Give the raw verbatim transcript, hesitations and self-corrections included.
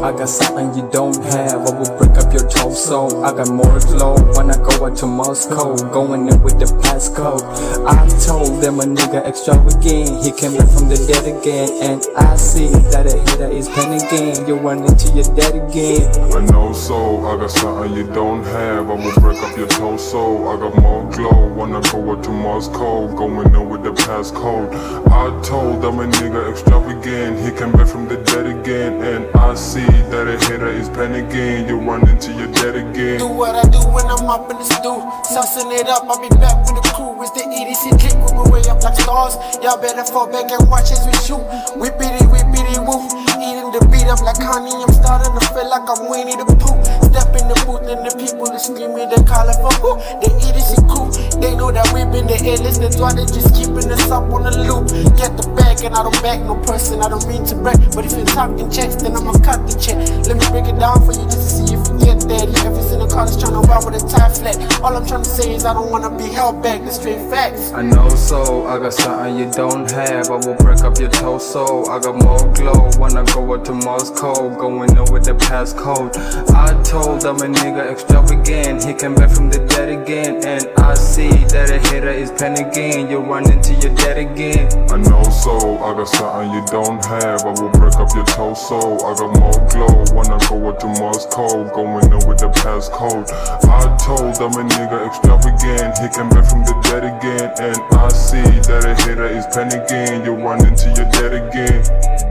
I got something you don't have. I will break up your torso. I got more glow when I go out to Moscow, going in with the passcode. I told them a nigga extravagant, he came back from the dead again. And I see that a hater is panicking, you run into your dead again. I know so, I got something you don't have. I will break up your torso. I got more glow when I go out to Moscow, going in with the passcode. I told them a nigga extravagant, he came back from the dead again. And I see that a hater is panicking, you run into your dead again. Do what I do when I'm up in the stew, saucing it up, I'll be back with the crew. It's the E D C click, we go way up like stars. Y'all better fall back and watch as we shoot. Whippity whippity woo, eating the beat up like honey. I'm starting to feel like I'm Winnie the Pooh. Step in the booth and the people are screaming, they calling for who? The E D C crew, they know that we've been the illest. That's why they just keeping us up on the loop. Get the bag and I don't back no person, I don't mean to brag, but if you're talking checks, then I'ma cut the check. Let me break it down for you just to see if you get that. If it's in the car that's trying to ride with a tie flat, all I'm trying to say is I don't wanna be held back, the straight facts. I know so, I got something you don't have. I will break up your torso. I got more glow when I go out to Moscow, going in with the passcode. I told them a nigga extravagant, he came back from the dead again. And I see that a hater is panicking, you run into your dead again. I know so, I got something you don't have. I will break up your torso. I got more glow when I go out to Moscow, going in with the passcode. I told them a nigga extravagant, he came back from the dead again. And I see that a hater is panicking, you run into your dead again.